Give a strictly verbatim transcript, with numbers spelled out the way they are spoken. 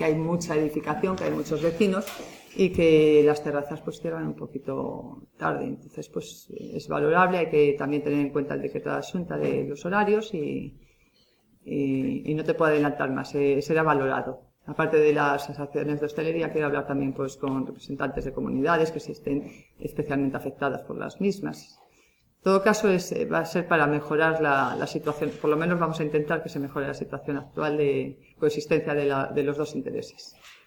que hay mucha edificación, que hay muchos vecinos y que las terrazas pues cierran un poquito tarde. Entonces pues es valorable, hay que también tener en cuenta el decreto de la Xunta de los horarios y, y, y no te puedo adelantar más, eh, será valorado. Aparte de las asociaciones de hostelería, quiero hablar también pues con representantes de comunidades que sí estén especialmente afectadas por las mismas. En todo caso, es, va a ser para mejorar la, la situación, por lo menos vamos a intentar que se mejore la situación actual de coexistencia de, la, de los dos intereses.